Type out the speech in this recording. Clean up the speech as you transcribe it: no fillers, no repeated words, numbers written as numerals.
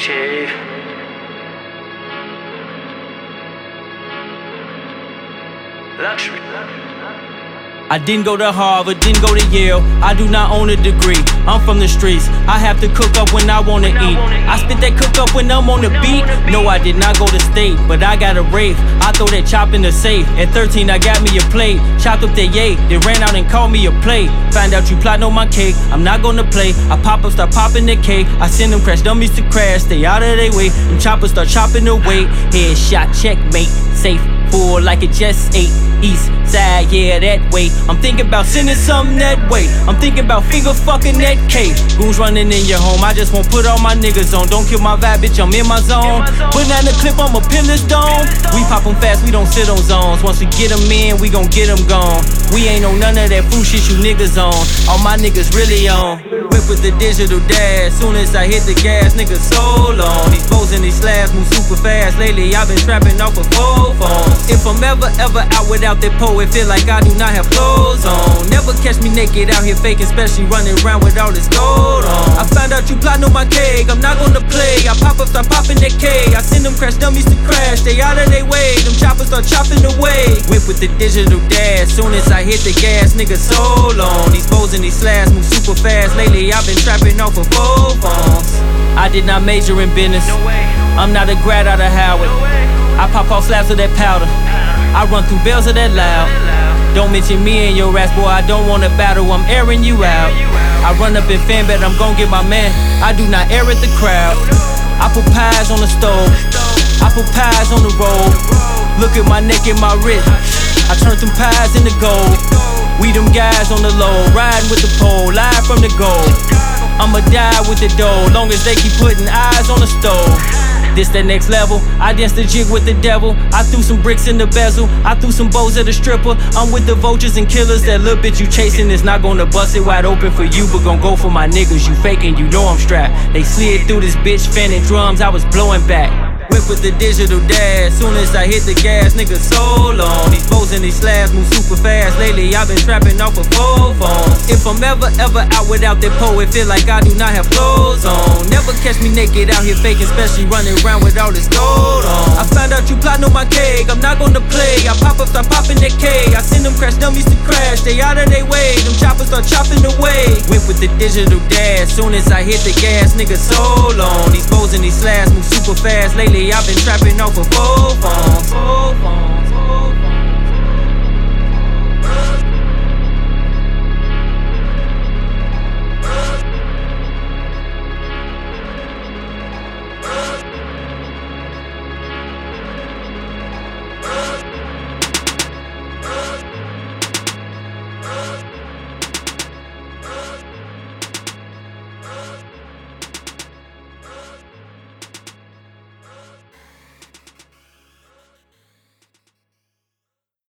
cave. Luxury. I didn't go to Harvard, didn't go to Yale. I do not own a degree. I'm from the streets. I have to cook up when I wanna eat. I spit that cook up when I'm on the beat. No, I did not go to state, but I got a Wraith. I throw that chop in the safe. At 13, I got me a plate. Chopped up that yay, they ran out and called me a plate. Find out you plotting on my cake. I'm not gonna play. I pop up, start popping the cake. I send them crash dummies to crash. Stay out of their way. Them choppers start chopping away. Headshot, checkmate, safe. Full like it just ate. East side, yeah, that way. I'm thinking about sending something that way. I'm thinking about finger fucking that K. Goons running in your home, I just won't put all my niggas on. Don't kill my vibe, bitch, I'm in my zone. Putting out the clip, I'm a pillar's dome. We pop them fast, we don't sit on zones. Once we get them in, we gon' get them gone. We ain't on none of that fool shit you niggas on. All my niggas really on. Whip with the digital dash. Soon as I hit the gas, niggas so long. These foes and these slabs move super fast. Lately, I've been trapping off of 4 phones. If I'm ever out without that pole, it feel like I do not have clothes on. Never catch me naked out here faking, especially running around with all this gold on. I found out you plotting on my cake, I'm not gonna play. I pop up, start popping that K. I send them crash dummies to crash, stay out of their way. Them choppers start chopping away. Whip with the digital dash, soon as I hit the gas, niggas so long. These foes and these slabs move super fast. Lately I've been trapping off of 4 phones. I did not major in business, I'm not a grad out of Howard. I pop off slabs of that powder, I run through bells of that loud. Don't mention me and your ass, boy, I don't wanna battle, I'm airing you out. I run up in fan bet, I'm gon' get my man. I do not air at the crowd. I put pies on the stove, I put pies on the road. Look at my neck and my wrist, I turned them pies into gold. We them guys on the low, riding with the pole, live from the goal. I'ma die with the dough, long as they keep putting eyes on the stove. This that next level, I danced the jig with the devil. I threw some bricks in the bezel, I threw some bows at a stripper. I'm with the vultures and killers, that little bitch you chasing is not gonna bust it wide open for you, but gon' go for my niggas. You faking, you know I'm strapped. They slid through this bitch, fanning drums, I was blowing back. Whip with the digital dash, soon as I hit the gas, niggas so long. These foes and these slabs move super fast. Lately I've been trapping off of 4 phones. If I'm ever out without that pole, it feel like I do not have clothes on. Never catch me naked out here faking, especially running around with all this gold on. I found out you plotting on my cake, I'm not gonna play. I pop up, start popping that K. I send them crash dummies to crash, stay out of their way. Them choppers start chopping away. Whip with the digital dash, soon as I hit the gas, niggas so long. These foes and these slabs move super fast. Lately I've been trapping off of 4 phones.